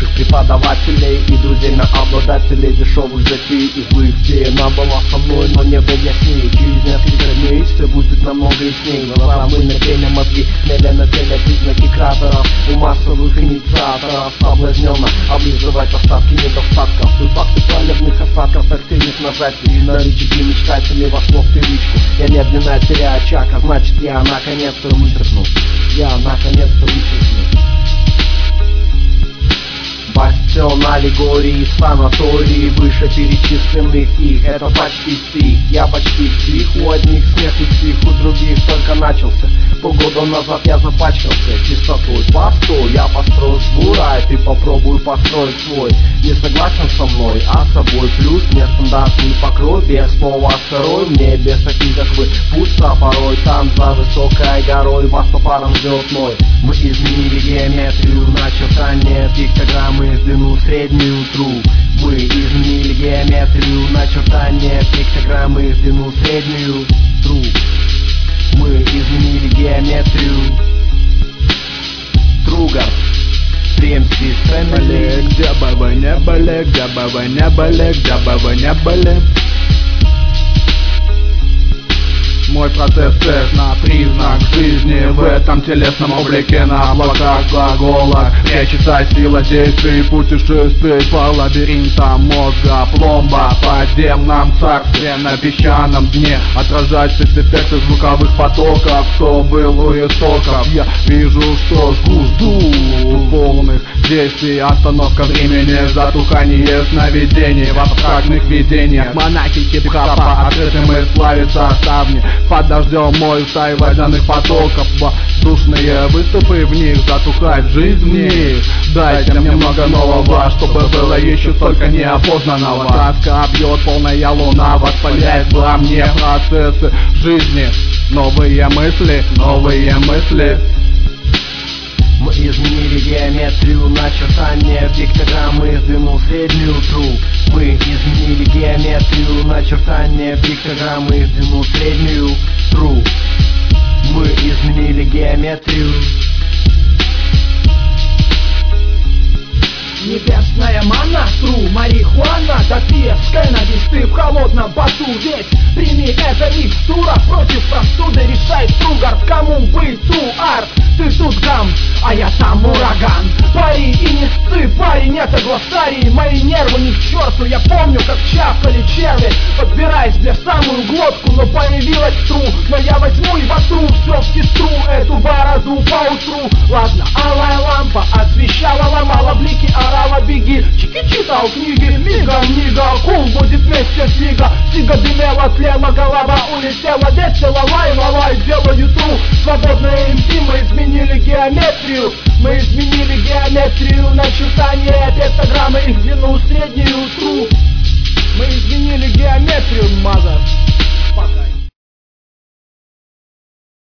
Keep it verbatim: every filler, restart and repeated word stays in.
Наших преподавателей и друзей на обладателей дешевых затей и злых идей. Она была со мной, но не был я с ней. Через несколько дней все будет намного ясней. Глаза мы на пене, мозги медленно телят признаки кратеров у массовых инициаторов. Соблазненно облизывать остатки недостатков и факты палевных осадков тактильных нажатий. На рычаги мечтателей вошло в привычку. Я медленно теряю очаг, а значит я наконец-то вычеркну. Я наконец-то вычеркну. Бастион аллегории, санатории выше перечисленных их. Это почти стих, я почти псих. У одних смех и псих, у других только начался. Полгода назад я запачкался чистотой. Постой, я построю свой рай, ты попробуй построить свой. Не согласен со мной, а с собой плюс нестандартный покрой. Без слова сырой, мне без таких как вы пусто порой. Там за высокой горой вас по парам ждет ной. Мы изменили геометрию, начертание пиктограммы в длину среднюю true. Мы изменили геометрию, начертание пиктограммы в длину среднюю true. Мы изменили геометрию. Тругард, три эм си Family. Где бы вы не были, где бы вы не были, где бы вы не были. Мой процесс тест на признак жизни в этом телесном облике. На облаках глаголах прячется сила действий, путешествий по лабиринтам мозга. Пломба в подземном царстве на песчаном дне. Отражать спецэффекты звуковых потоков, кто был у истоков. Я вижу, что жгу, жду полных действий. Остановка времени, затухание сновидений в абстрактных видениях. Монахи хип-хопа, открытым и славятся ставни. Под дождем мой стаи водяных потоков. Воздушные выступы в них, затухает жизнь в них. Дайте мне много нового, чтобы было еще столько неопознанного. Тоска бьет полная луна, воспаляет во мне процессы жизни. Новые мысли, новые мысли. Мы изменили геометрию, начертание пиктограммы в длину среднюю true. Мы изменили геометрию, начертание пиктограммы в длину среднюю true. Мы изменили геометрию. Небесная манна, тру, марихуана, допиев, скэнабис, ты в холодном поту весь. Прими это микстура против простуды, решай Тругард, кому быть ту арт. Ты тут гам, а я там ураган. Пари и не сцы, парень, это глоссарий. Мои нервы не к черту, я помню, как чавкали черви, подбираясь бля в самую глотку, но появилась тру. Но я возьму и вотру все в сестру, эту бороду поутру. Ладно, алая лампа освещала, ломала блики, орала беги. Чики читал книги, мига, мига, кул будет вместе с Лига. Сига дымела, тлела, голова улетела, весело, лай, лай, делаю тру. Свободные эм си, мы изменили геометрию. Мы изменили геометрию, начертание